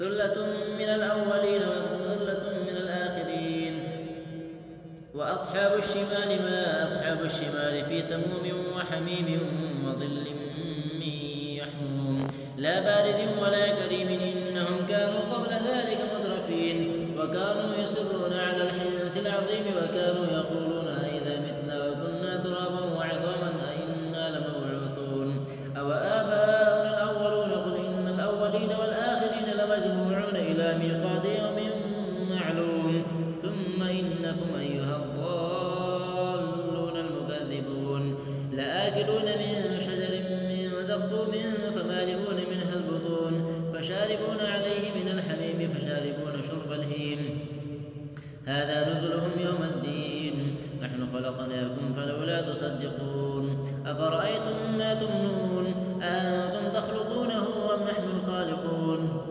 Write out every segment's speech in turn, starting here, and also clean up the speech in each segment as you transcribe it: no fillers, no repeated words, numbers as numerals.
ثلة من الأولين وثلة من الآخرين. وأصحاب الشمال ما أصحاب الشمال في سموم وحميم وظل من يحموم لا بارد ولا كريم إنهم كانوا قبل ذلك مترفين وكانوا يصرون على الحنث العظيم وكانوا يقولون أئذا متنا وكنا ترابا وعظاما أئنا لمبعوثون أو آباؤنا الأولون قل إن الأولين والآخرين لمجموعون إلى ميقات يوم معلوم ثم إنكم أيها الضالون المكذبون لآكلون من شجر من زقوم فمالئون منها البطون فشاربون عليه من الحميم فشاربون شرب الهيم هذا نزلهم يوم الدين نحن خلقناكم فلولا تصدقون أفرأيتم ما تمنون أأنتم تخلقونه أم نحن الخالقون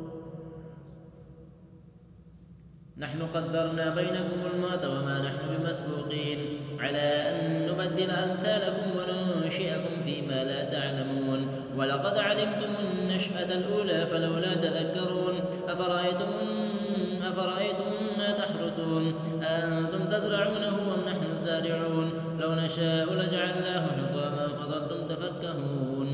نحن قدرنا بينكم الموت وما نحن بمسبوقين على أن نبدل أمثالكم وننشئكم فيما لا تعلمون ولقد علمتم النشأة الأولى فلولا تذكرون أفرأيتم ما تحرثون أأنتم تزرعونه أم نحن الزارعون لو نشاء لجعلناه حطاما فظلتم تفكهون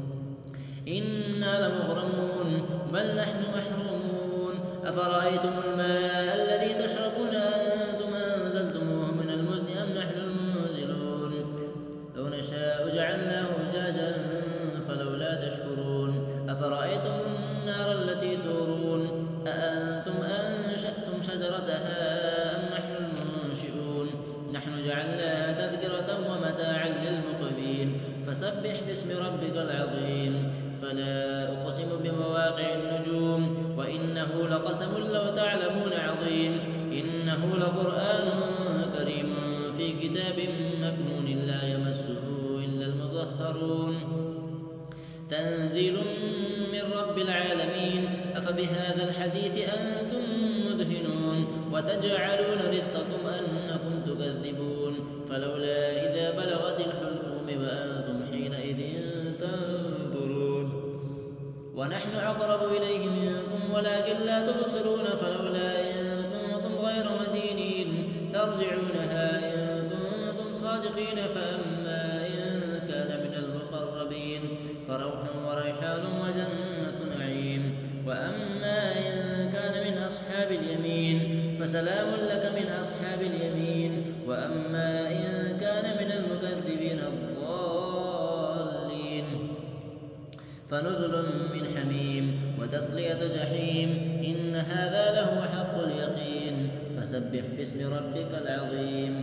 إنا لمغرمون بل نحن محرومون أفرأيتم الماء الذي تشربون أأنتم أنزلتموه من المزن أم نحن المنزلون لو نشاء جعلناه أجاجا فلولا تشكرون أفرأيتم النار التي تورون أأنتم أنشأتم شجرتها أم نحن المنشئون نحن جعلناها تذكرة ومتاعا للمقوين فسبح باسم ربك العظيم فلا أقسم بمواقع النجوم وإنه لقسم لو تعلمون عظيم إنه لقرآن كريم في كتاب مكنون لا يمسه إلا المطهرون تنزيل من رب العالمين أفبهذا الحديث أنتم مدهنون وتجعلون رزقكم أنكم تكذبون فلولا إذا بلغت الحلقوم وأنتم حينئذ تنظرون ونحن أقرب إليه منكم ولكن لا تبصرون فلولا إن كنتم غير مدينين ترجعونها إن كنتم صادقين فأما إن كان من المقربين فروح وريحان وجنة نعيم وأما إن كان من أصحاب اليمين فسلام لك من أصحاب اليمين وأما إن كان من المكذبين الضالين فنزل من حميم وتصلية جحيم إن هذا لهو حق اليقين فسبح باسم ربك العظيم